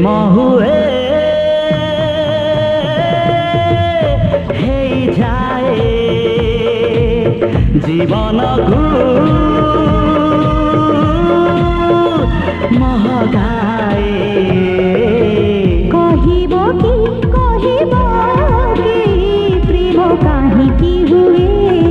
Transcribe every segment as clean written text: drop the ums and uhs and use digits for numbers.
हुए हेई जाए जीवन को महगाए कहिबो कि प्रेम काहिकी हुए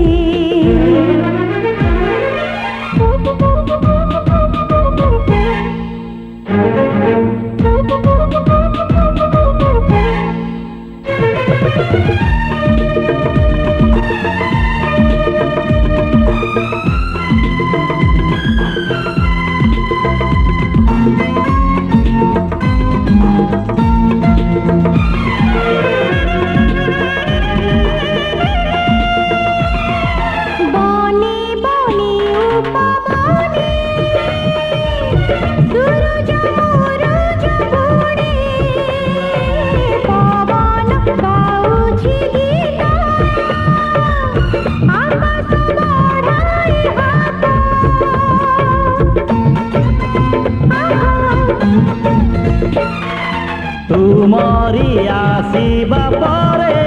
तुमरी आसीबा परे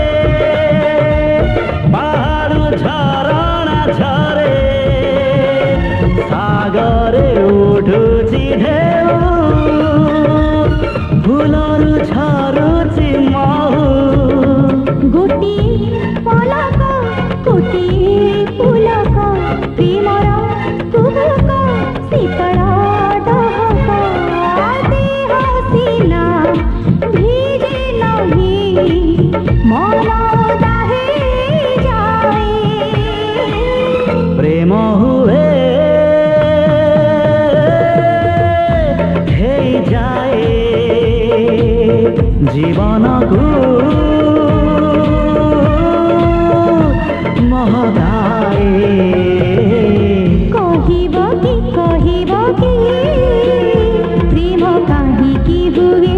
पहाड़ झरणा झरे सागरे उठुची ढेउ फुलरु झरुची महु गोटिए पलक गोटिए पुलक प्रेमर कुहक शीतल डहक देह सिना भिजे नहीं मन दाहे जाए प्रेम हुए हेई जाए जीवन को महगाए कहिबो कि प्रेम काहिकी हुए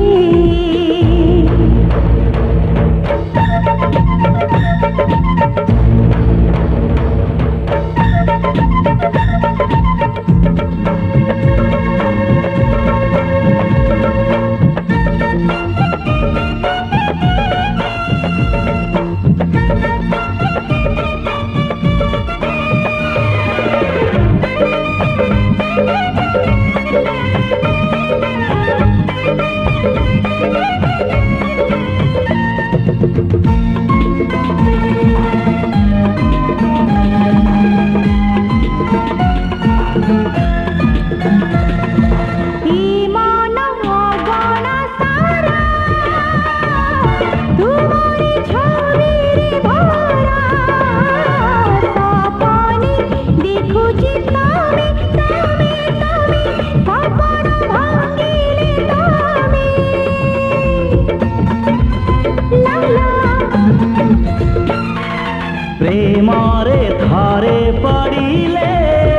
प्रेमरे थारे पड़िले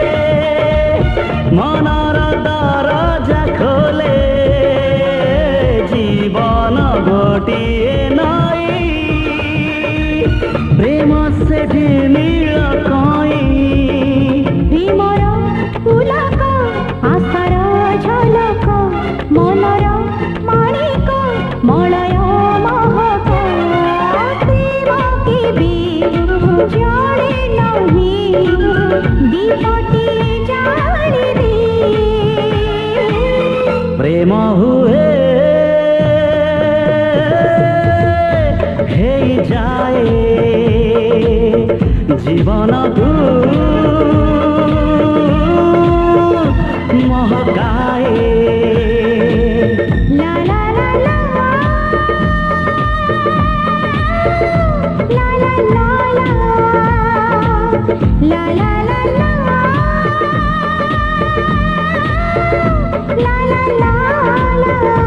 मनर दरजा खोले जीवन गोटिए नाई प्रेम सेठी नील कई प्रेमर पुलक आशार झलक मनर माणिक मलय महक प्रेम केबे जाने नहीं दीपटी जाने दे प्रेम हुए हेई जाए जीवन को महगाए ला ला ला ला ला ला ला ला ला ला ला ला ला ला